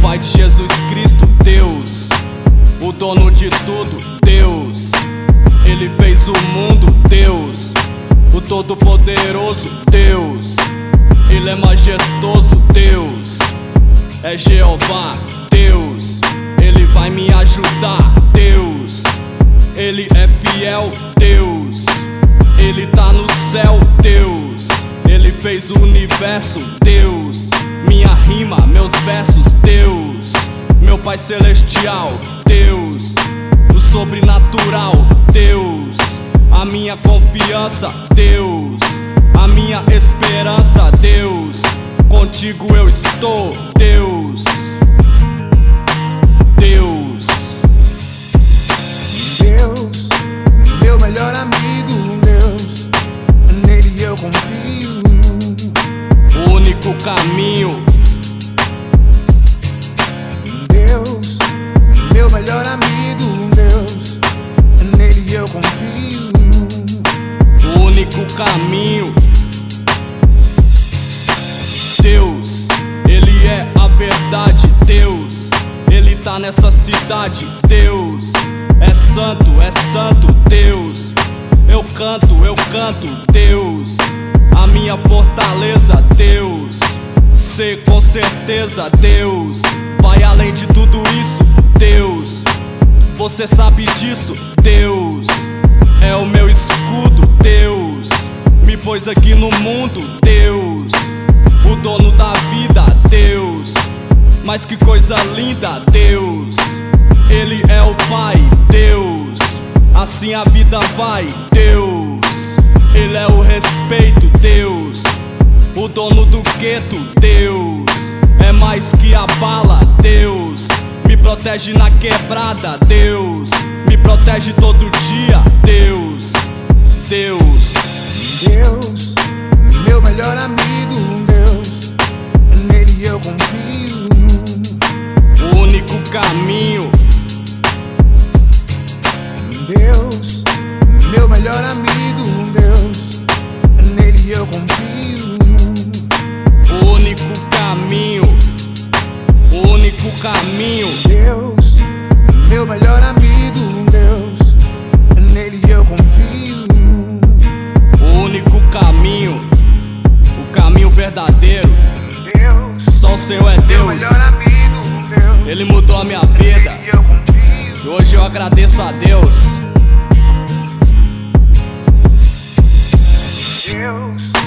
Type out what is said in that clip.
Pai de Jesus Cristo, Deus, o dono de tudo, Deus. Ele fez o mundo, Deus, o Todo-Poderoso, Deus. Ele é majestoso, Deus, é Jeová, Deus. Ele vai me ajudar, Deus. Ele é fiel, Deus. Ele tá no céu, Deus. Ele fez o universo, Deus. Minha rima, meus versos, Deus. Meu Pai Celestial, Deus. O sobrenatural, Deus. A minha confiança, Deus. A minha esperança, Deus. Contigo eu estou, Deus. Deus. Deus, meu melhor amigo, Deus. Nele eu confio. O único caminho. Deus, meu melhor amigo, Deus. Nele eu confio. O único caminho. Deus, Ele é a verdade, Deus. Ele tá nessa cidade, Deus. É santo, Deus. Eu canto, Deus. A minha fortaleza, Deus. Sei com certeza, Deus. Vai além de tudo isso, Deus. Você sabe disso, Deus. É o meu escudo, Deus. Me pôs aqui no mundo, Deus. O dono da vida, Deus. Mas que coisa linda, Deus. Ele é o Pai, Deus. Assim a vida vai, Deus. Ele é o respeito, Deus. O dono do gueto, Deus. É mais que a bala, Deus. Me protege na quebrada, Deus. Me protege todo dia, Deus. Deus. Deus, meu melhor amigo, Deus. Nele eu confio. O único caminho. Deus, meu melhor amigo, Deus. Nele eu confio. O único caminho. O único caminho. Deus, meu melhor amigo, Deus. Nele eu confio. O único caminho. O caminho verdadeiro. Deus, Só o Senhor é meu Deus. melhor amigo, Deus. Ele mudou a minha vida. Nele eu confio. E hoje eu agradeço a Deus. Deus,